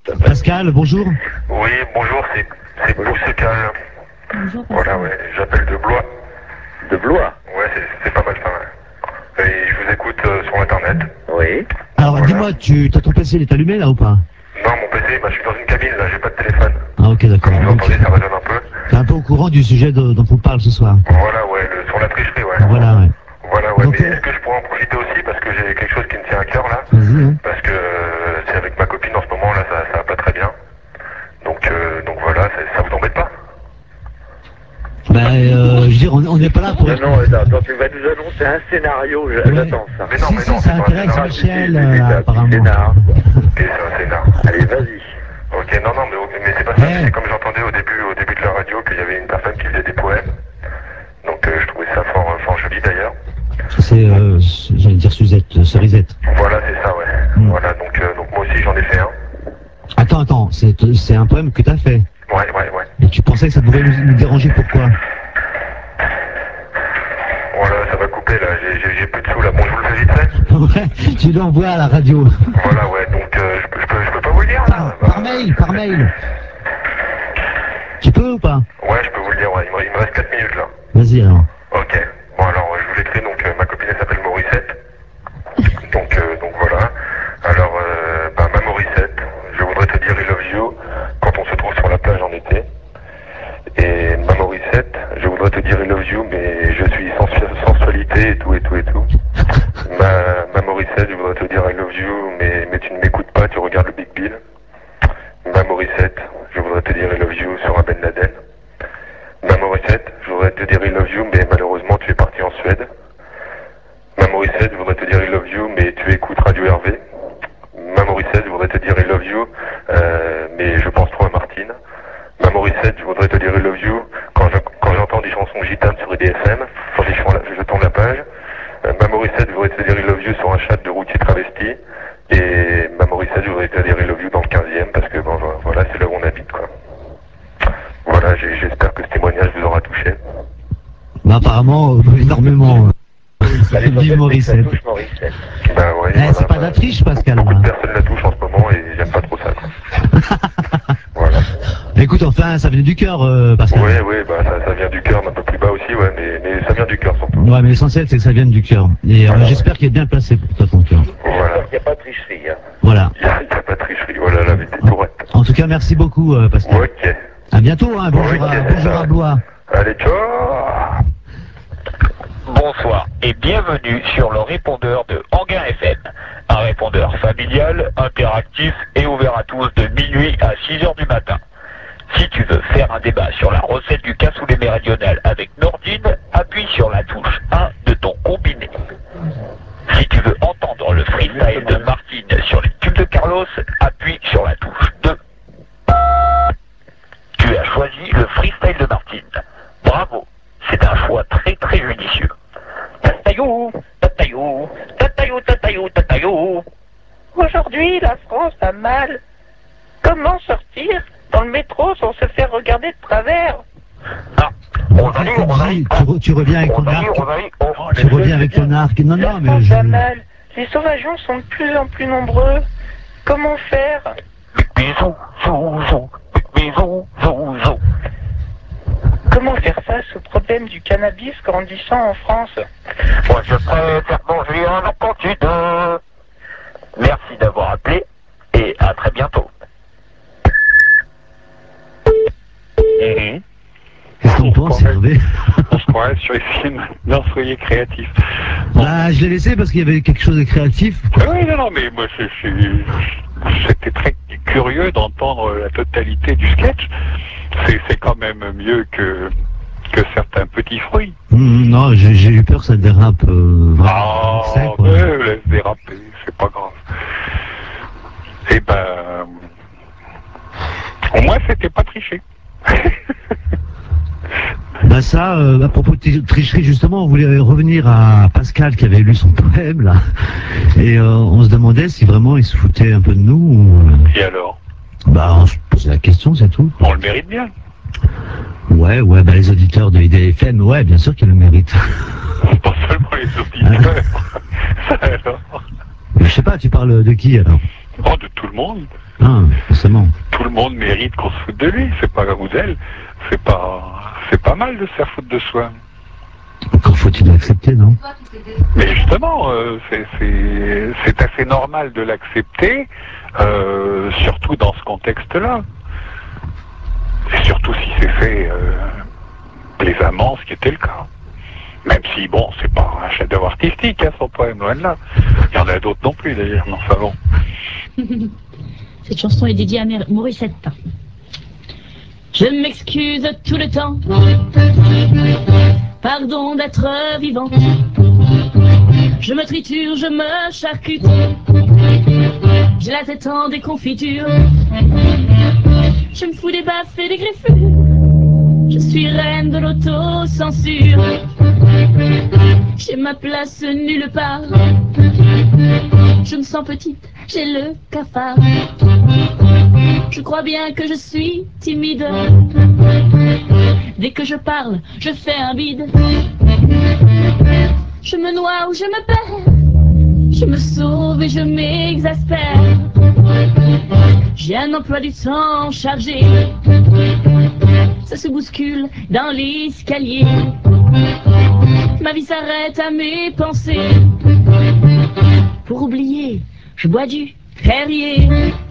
Pascal, bonjour. Oui, bonjour, c'est Boussecal. Bonjour, Pascal. Voilà, ouais, j'appelle de Blois. De Blois? Ouais, c'est pas mal ça, ouais. Et je vous écoute sur Internet. Oui. Alors, Voilà. dis-moi, ton PC, il est allumé là ou pas? Non, mon PC, bah, je suis dans une cabine, là, j'ai pas de téléphone. Ah, ok, d'accord. Comme vous Donc, entendez, ça résonne un peu. t'es un peu au courant du sujet dont on parle ce soir. Voilà, ouais, sur la tricherie, ouais. Voilà, ouais. Voilà, ouais, Donc, mais est-ce que je pourrais en profiter aussi parce que j'ai quelque chose qui me tient à cœur, là. Vas-y, hein. Parce que c'est avec ma copine en ce moment, là, ça va pas très bien. Donc voilà, ça vous embête pas? Je veux dire, on n'est pas là pour... Non, attends, tu vas nous annoncer un scénario, j'attends ça. Mais non, si, c'est ça pas un intéresse scénario. Michel, C'est un petit apparemment. scénar, quoi. Ok, c'est un scénar. Allez, vas-y. Ok, non, mais c'est pas ça, c'est comme j'entendais au début de la radio qu'il y avait une personne qui faisait des poèmes. Donc je trouvais ça fort joli d'ailleurs. C'est, j'allais dire Suzette, Cerisette. Voilà, c'est ça, ouais. Voilà, donc moi aussi j'en ai fait un. Attends, c'est un poème que t'as fait. Ouais. Et tu pensais que ça pouvait nous déranger, pourquoi? Voilà, ça va couper là, j'ai plus de sous là. Bon, je vous le fais vite fait. Ouais, tu l'envoies à la radio. Voilà, ouais, donc je peux pas vous le dire là. Par mail. Tu peux ou pas? Ouais, je peux vous le dire, ouais, il me reste 4 minutes là. Vas-y alors. Ok, bon alors je vous l'écris, donc ma copine elle s'appelle Morissette. Donc voilà. Alors, ma Morissette, je voudrais te dire I love you quand on se trouve sur la plage en été. Et ma Morissette, je voudrais te dire I love you, mais je suis sensualité et tout. Ma Morissette, je voudrais te dire I love you, mais tu ne m'écoutes pas, tu regardes le Big Bill. Ma Morissette, je voudrais te dire I love you sur un Ben Laden. Ma Morissette, je voudrais te dire I love you, mais malheureusement tu es parti en Suède. Ma Morissette, je voudrais te dire I love you, mais tu écoutes Radio Hervé. Ma Morissette, je voudrais te dire I love you, mais je pense trop à Martine. Ma Morissette, je voudrais te dire I love you quand j'entends des chansons gitanes sur EDFM, je tourne la page. Ma Morissette, je voudrais te dire I love you sur un chat de routier travesti. Et ma Morissette, je voudrais te dire I love you dans le 15e, parce que bon, voilà, c'est là où on habite, quoi. Voilà, j'espère que ce témoignage vous aura touché. Bah, apparemment, énormément. Vive Morissette. Bah ouais, Eh, voilà, c'est pas de la triche, Pascal. beaucoup de personnes la touchent en ce moment et j'aime pas trop ça, quoi. Voilà. Écoute, enfin, ça vient du cœur, Pascal. Ouais, bah ça vient du cœur, un peu plus bas aussi, ouais, mais ça vient du cœur surtout. Ouais, mais l'essentiel, c'est que ça vienne du cœur. Et j'espère qu'il est bien placé pour toi, ton cœur. Voilà. Il n'y a pas de tricherie, hein. Voilà. Il y a pas de tricherie, voilà, la vérité tourette. En tout cas, merci beaucoup, Pascal. Ok. À bientôt, hein. Bonjour, Ok, bonjour à Blois. Allez, ciao. Bonsoir et bienvenue sur le répondeur de Anguin FM. Un répondeur familial, interactif et ouvert à tous de minuit à 6 heures du matin. Si tu veux faire un débat sur la recette du cassoulet méridional avec Nordine, appuie sur la touche 1 de ton combiné. Si tu veux entendre le freestyle de Martine sur les tubes de Carlos, appuie sur la touche 2. Tu as choisi le freestyle de Martine. Bravo, c'est un choix très très judicieux. Tatayou, tatayou, tatayou, tatayou, tatayou. Aujourd'hui, la France va mal. Comment sortir dans le métro sans se faire regarder de travers? Ah, Tu reviens avec ton arc. Tu reviens avec ton arc. Non, la non, mais France je... va mal. Les sauvageons sont de plus en plus nombreux. Comment faire? Bisous, zouzou, bisous, zouzou. Comment faire face au problème du cannabis grandissant en France? Moi, je préfère manger un appendice. Merci d'avoir appelé et à très bientôt. Qu'est-ce qu'on pense, Hervé? On se croirait sur les films. Non, soyez créatifs. Bah, je l'ai laissé parce qu'il y avait quelque chose de créatif. Oui, non, mais moi, c'était très curieux d'entendre la totalité du sketch. C'est quand même mieux que certains petits fruits. Non, j'ai eu peur que ça dérape vraiment sec, quoi. Ouais, laisse déraper, c'est pas grave. Eh ben, au moins, c'était pas triché. Bah ça, à propos de tricherie, justement, on voulait revenir à Pascal qui avait lu son poème, là. Et on se demandait si vraiment il se foutait un peu de nous ou... Et alors? Bah, on se posait la question, c'est tout. On le mérite bien. Ouais, bah les auditeurs de IDFM, ouais, bien sûr qu'ils le méritent. Pas seulement les auditeurs. Ça alors. Je sais pas, tu parles de qui, alors? Oh, de tout le monde. Ah, forcément. Tout le monde mérite qu'on se foute de lui, c'est pas ou d'elle. C'est pas mal de se faire foutre de soi. Encore faut-il l'accepter, non? Mais justement, c'est assez normal de l'accepter, surtout dans ce contexte-là. Et surtout si c'est fait plaisamment, ce qui était le cas. Même si, bon, c'est pas un chef-d'œuvre artistique, hein, son poème, loin de là. Il y en a d'autres non plus, d'ailleurs, mais enfin bon. Cette chanson est dédiée à Morissette. Je m'excuse tout le temps. Pardon d'être vivant. Je me triture, je me charcute. J'ai la tête en déconfiture. Je me fous des baffes et des griffures. Je suis reine de l'autocensure. J'ai ma place nulle part. Je me sens petite, j'ai le cafard. Je crois bien que je suis timide. Dès que je parle, je fais un bide. Je me noie ou je me perds. Je me sauve et je m'exaspère. J'ai un emploi du temps chargé. Ça se bouscule dans l'escalier. Ma vie s'arrête à mes pensées. Pour oublier, je bois du Perrier.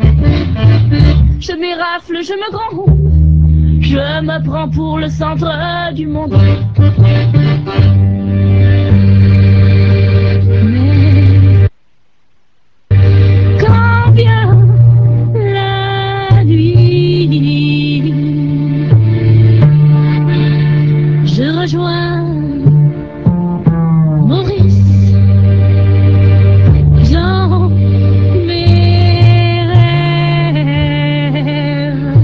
Je m'érafle, je me gronde. Je me prends pour le centre du monde. Mais quand vient la nuit, je rejoins Maurice dans mes rêves.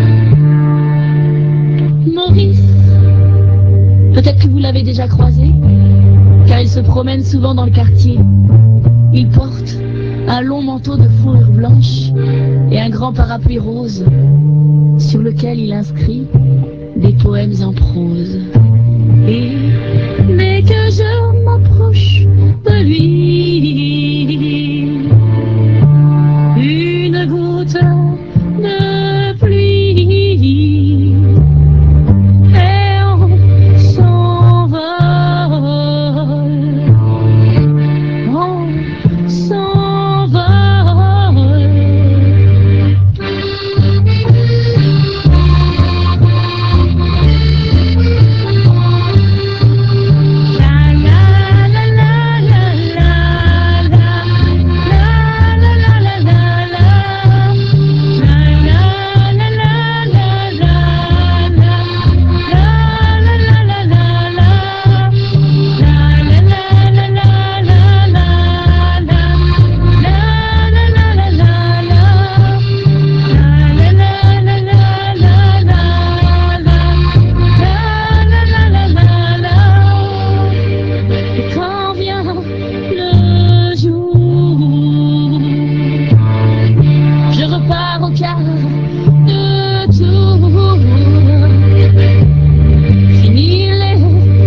Maurice, peut-être que vous l'avez déjà croisé, car il se promène souvent dans le quartier. Il porte un long manteau de fourrure blanche et un grand parapluie rose sur lequel il inscrit des poèmes en prose. Et dès que je m'approche de lui, une goutte de pluie et on s'envole, on s'envole. Et quand vient le jour, je repars au quart de tour. Fini les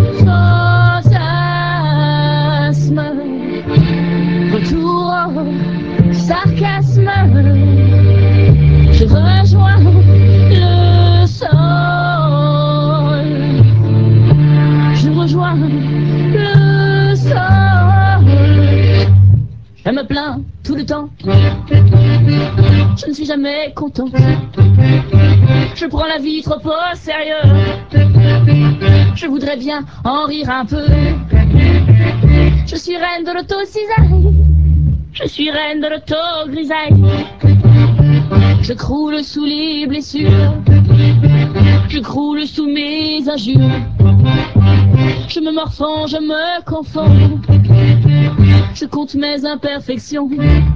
fantasmes, retour au sarcasme. Je rejoins le sol. Je rejoins le sol. Je me plains tout le temps. Je ne suis jamais content. Je prends la vie trop au sérieux. Je voudrais bien en rire un peu. Je suis reine de l'auto-cisaille. Je suis reine de l'auto-grisaille. Je croule sous les blessures. Je croule sous mes injures. Je me morfonds, je me confonds. Je compte mes imperfections.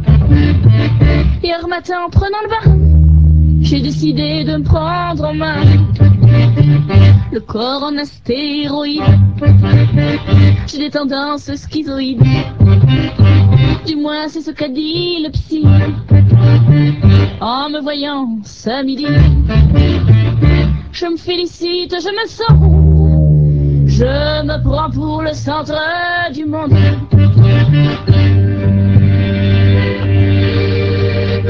Hier matin en prenant le bain, j'ai décidé de me prendre en main. Le corps en astéroïde. J'ai des tendances schizoïdes. Du moins c'est ce qu'a dit le psy en me voyant ce midi. Je me félicite, je me sens. Je me prends pour le centre du monde.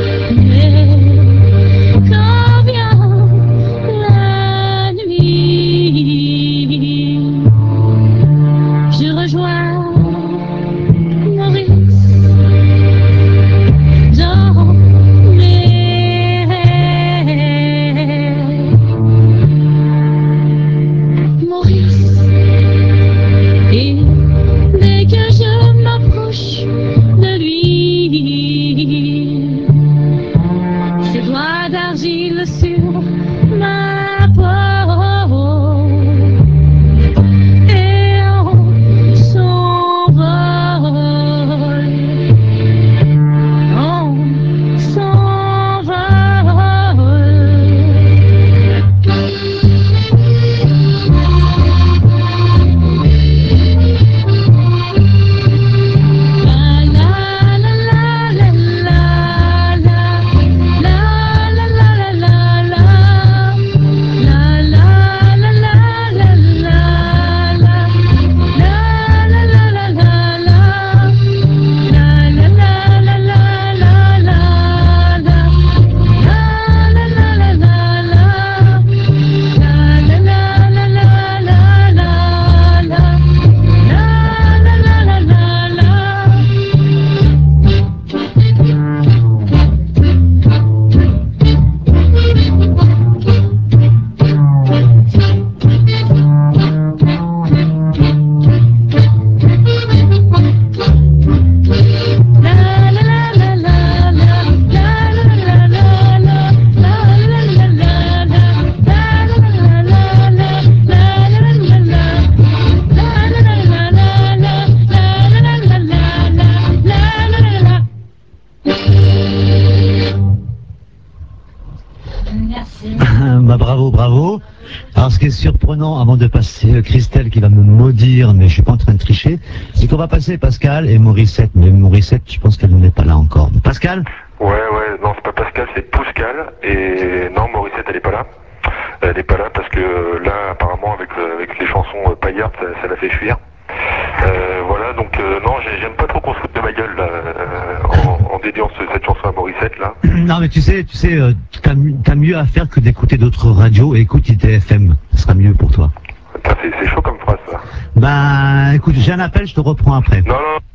Bah, bravo, bravo. Alors, ce qui est surprenant, avant de passer Christelle qui va me maudire, mais je suis pas en train de tricher, c'est qu'on va passer Pascal et Morissette. Mais Morissette, je pense qu'elle n'est pas là encore. Pascal? Ouais, non, c'est pas Pascal, c'est Pouscal. Et non, Morissette, elle est pas là. Elle est pas là parce que là, apparemment, avec les chansons paillardes, ça l'a fait fuir. Voilà, donc non, j'aime pas trop qu'on se foute de ma gueule là, en dédiant cette chanson à Morissette là. Non, mais tu sais, t'as mieux à faire que d'écouter d'autres radios et écoute ITFM. Ce sera mieux pour toi. C'est chaud comme phrase ça. Bah, écoute, j'ai un appel, je te reprends après. Non.